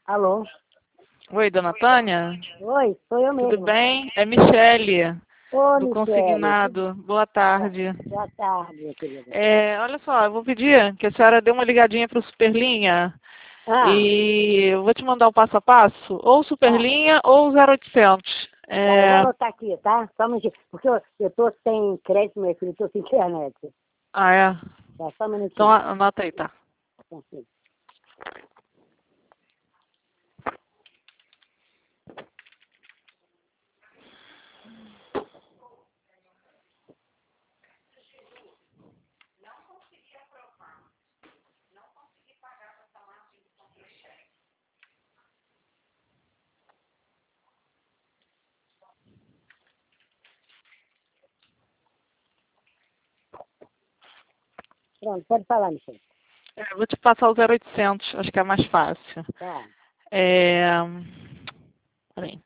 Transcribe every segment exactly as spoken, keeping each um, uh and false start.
Alô? Oi, dona Tânia? Oi, sou eu mesmo. Tudo bem? É Michele, Ô, do Michele. Consignado. Boa tarde. Boa tarde, minha querida. É, olha só, eu vou pedir que a senhora dê uma ligadinha para o Superlinha Ah, e eu vou te mandar o passo a passo, ou Superlinha ou zero oitocentos. tá, eu vou É... anotar aqui, tá? Só um minutinho. Porque eu, eu tô sem crédito, meu filho, tô sem internet. Ah, é? Tá, só um Então minutinho. a- anota aí, tá? Consigo. Pronto, pode falar, Michele. É, eu vou te passar o zero oitocentos, acho que é mais fácil. Tá. É... Peraí.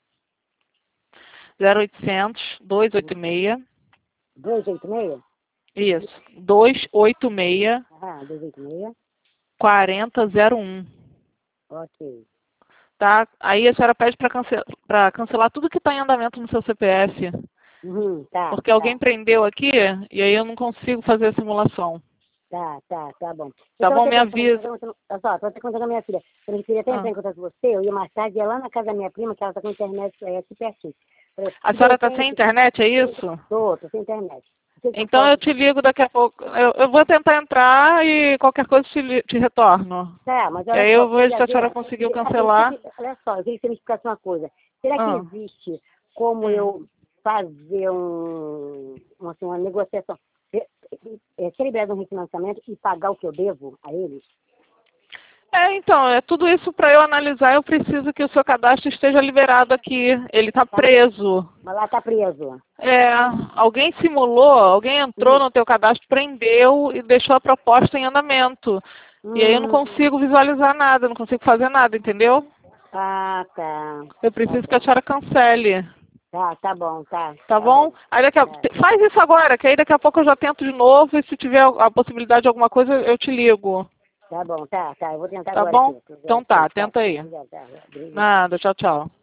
zero oitocentos, duzentos e oitenta e seis. dois oito seis? Isso. duzentos e oitenta e seis, Ah, dois oito seis. quarenta zero um. Ok. Tá? Aí a senhora pede para cancelar, para cancelar tudo que está em andamento no seu C P F. Uhum, tá, Porque alguém tá. prendeu aqui e aí eu não consigo fazer a simulação. Tá, tá, tá bom. Tá Então, eu bom? vou Me ter que avisa. olha só, tô até contando com a minha filha. Eu não queria até entrar Ah. em contato com você, eu ia mais tarde, ia lá na casa da minha prima, que ela tá com internet aí aqui pertinho. Falei, A se de senhora está sem repente, internet, é isso? tô, tô sem internet. O que que eu Então eu posso... te ligo daqui a pouco. Eu, eu vou tentar entrar e qualquer coisa te, li- te retorno. Tá, mas E olha aí só, eu eu vejo queria se a senhora ver... conseguiu Ah, eu queria cancelar. que- olha só, eu queria que você me explicasse uma coisa. Será que Ah. existe como Hum. eu fazer um, uma, assim, uma negociação, é, é, ser liberado um refinanciamento e pagar o que eu devo a eles? É, então, é tudo isso para eu analisar, eu preciso que o seu cadastro esteja liberado aqui. Ele está Tá? preso. Mas lá tá preso. É, alguém simulou, alguém entrou Hum, no teu cadastro, prendeu e deixou a proposta em andamento. E aí eu não hum, consigo visualizar nada, não consigo fazer nada, entendeu? ah, tá. Eu Tá preciso que a bom. senhora cancele, Tá, tá bom, tá, tá tá bom? bom. Aí daqui a... Tá, Faz isso agora, que aí daqui a pouco eu já tento de novo e se tiver a possibilidade de alguma coisa, eu te ligo. tá bom, tá, tá. Eu vou tentar Tá agora aqui. bom? Zero Então tá, seis, tá, tenta aí. obrigado, tá, obrigado. Nada, tchau, tchau.